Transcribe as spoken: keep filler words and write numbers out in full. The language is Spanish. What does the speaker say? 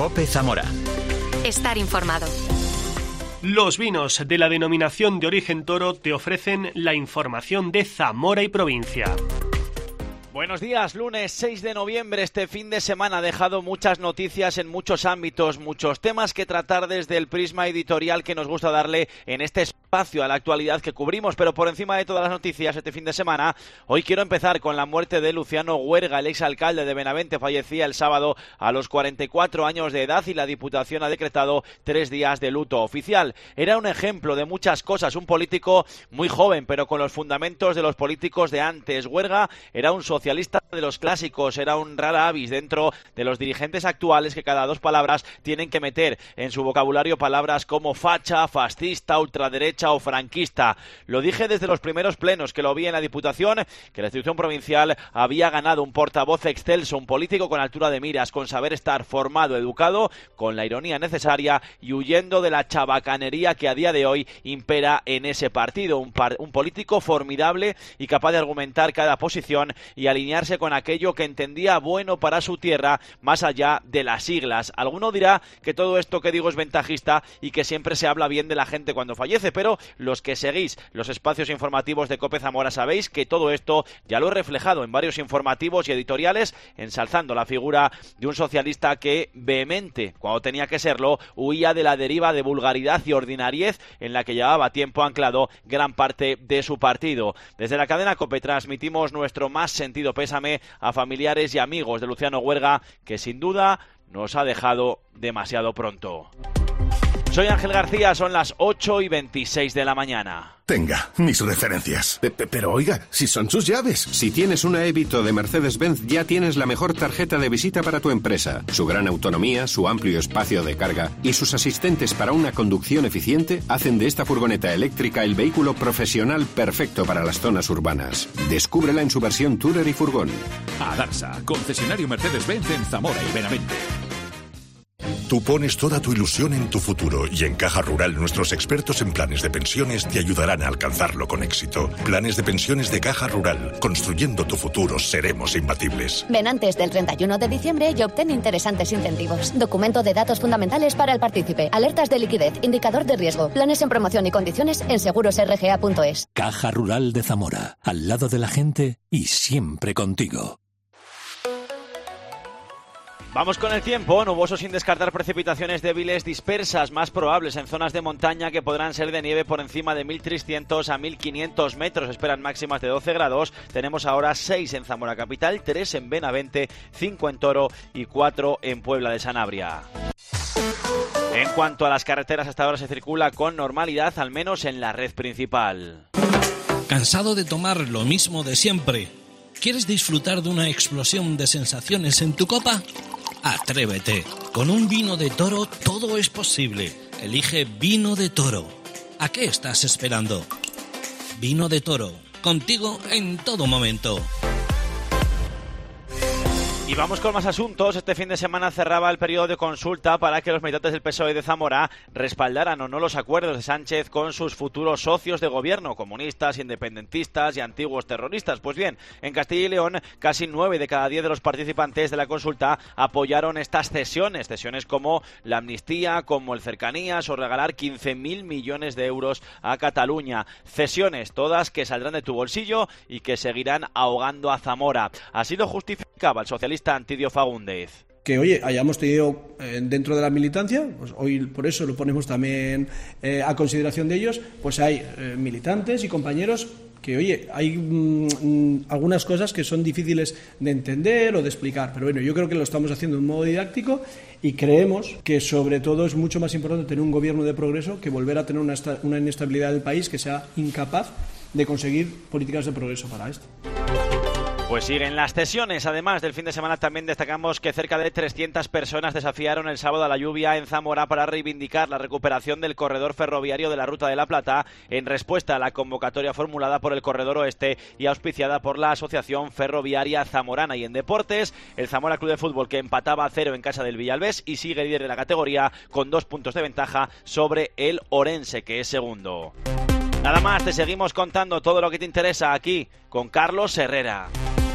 COPE Zamora. Estar informado. Los vinos de la denominación de origen Toro te ofrecen la información de Zamora y provincia. Buenos días, lunes seis de noviembre. Este fin de semana ha dejado muchas noticias en muchos ámbitos, muchos temas que tratar desde el prisma editorial que nos gusta darle en este espacio a la actualidad que cubrimos. Pero por encima de todas las noticias este fin de semana, hoy quiero empezar con la muerte de Luciano Huerga, el exalcalde de Benavente. Fallecía el sábado a los cuarenta y cuatro años de edad y la Diputación ha decretado tres días de luto oficial. Era un ejemplo de muchas cosas, un político muy joven, pero con los fundamentos de los políticos de antes. Huerga era un socialista de los clásicos, era un rara avis dentro de los dirigentes actuales que cada dos palabras tienen que meter en su vocabulario palabras como facha, fascista, ultraderecha o franquista. Lo dije desde los primeros plenos que lo vi en la Diputación, que la institución provincial había ganado un portavoz excelso, un político con altura de miras, con saber estar formado, educado, con la ironía necesaria y huyendo de la chabacanería que a día de hoy impera en ese partido. Un, par- un político formidable y capaz de argumentar cada posición y alinearse con aquello que entendía bueno para su tierra, más allá de las siglas. Alguno dirá que todo esto que digo es ventajista y que siempre se habla bien de la gente cuando fallece, pero los que seguís los espacios informativos de COPE Zamora sabéis que todo esto ya lo he reflejado en varios informativos y editoriales, ensalzando la figura de un socialista que, vehemente, cuando tenía que serlo, huía de la deriva de vulgaridad y ordinariez en la que llevaba tiempo anclado gran parte de su partido. Desde la cadena COPE transmitimos nuestro más sentido pésame a familiares y amigos de Luciano Huerga, que sin duda nos ha dejado demasiado pronto. Soy Ángel García, son las ocho y veintiséis de la mañana. Tenga, mis referencias. Pe- pe- pero oiga, si son sus llaves. Si tienes una Evito de Mercedes-Benz, ya tienes la mejor tarjeta de visita para tu empresa. Su gran autonomía, su amplio espacio de carga y sus asistentes para una conducción eficiente hacen de esta furgoneta eléctrica el vehículo profesional perfecto para las zonas urbanas. Descúbrela en su versión Tourer y Furgón. Adarsa, concesionario Mercedes-Benz en Zamora y Benavente. Tú pones toda tu ilusión en tu futuro y en Caja Rural nuestros expertos en planes de pensiones te ayudarán a alcanzarlo con éxito. Planes de pensiones de Caja Rural. Construyendo tu futuro seremos imbatibles. Ven antes del treinta y uno de diciembre y obtén interesantes incentivos. Documento de datos fundamentales para el partícipe. Alertas de liquidez. Indicador de riesgo. Planes en promoción y condiciones en seguros r g a punto es. Caja Rural de Zamora. Al lado de la gente y siempre contigo. Vamos con el tiempo, nuboso sin descartar precipitaciones débiles dispersas, más probables en zonas de montaña que podrán ser de nieve por encima de mil trescientos a mil quinientos metros. Esperan máximas de doce grados. Tenemos ahora seis en Zamora Capital, tres en Benavente, cinco en Toro y cuatro en Puebla de Sanabria. En cuanto a las carreteras, hasta ahora se circula con normalidad, al menos en la red principal. ¿Cansado de tomar lo mismo de siempre? ¿Quieres disfrutar de una explosión de sensaciones en tu copa? Atrévete. Con un vino de Toro todo es posible. Elige Vino de Toro. ¿A qué estás esperando? Vino de Toro. Contigo en todo momento. Y vamos con más asuntos. Este fin de semana cerraba el periodo de consulta para que los militantes del P S O E de Zamora respaldaran o no los acuerdos de Sánchez con sus futuros socios de gobierno, comunistas, independentistas y antiguos terroristas. Pues bien, en Castilla y León, casi nueve de cada diez de los participantes de la consulta apoyaron estas cesiones, cesiones como la amnistía, como el cercanías o regalar quince mil millones de euros a Cataluña. Cesiones, todas que saldrán de tu bolsillo y que seguirán ahogando a Zamora. Así lo justificaba el socialista Antidio Fagúndez. Que, oye, hayamos tenido eh, dentro de la militancia, pues hoy por eso lo ponemos también eh, a consideración de ellos, pues hay eh, militantes y compañeros que, oye, hay mmm, algunas cosas que son difíciles de entender o de explicar, pero bueno, yo creo que lo estamos haciendo de un modo didáctico y creemos que sobre todo es mucho más importante tener un gobierno de progreso que volver a tener una, una inestabilidad del país que sea incapaz de conseguir políticas de progreso para esto. Pues siguen las cesiones. Además del fin de semana también destacamos que cerca de trescientas personas desafiaron el sábado a la lluvia en Zamora para reivindicar la recuperación del corredor ferroviario de la Ruta de la Plata en respuesta a la convocatoria formulada por el Corredor Oeste y auspiciada por la Asociación Ferroviaria Zamorana. Y en deportes, el Zamora Club de Fútbol, que empataba a cero en casa del Villalbés y sigue líder de la categoría con dos puntos de ventaja sobre el Orense, que es segundo. Nada más, te seguimos contando todo lo que te interesa aquí con Carlos Herrera.